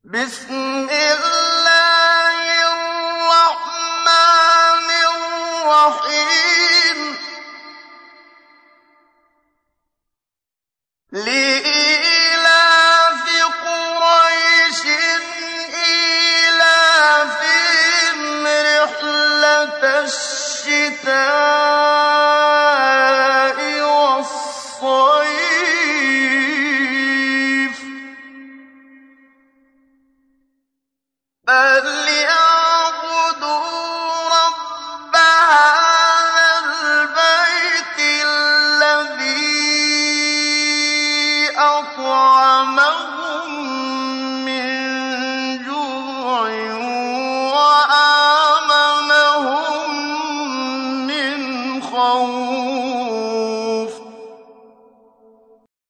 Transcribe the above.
بسم الله الرحمن الرحيم لإيلاف قريش إيلافهم رحلة الشتاء والصيف فليعبدوا رب هذا البيت الذي أطعمهم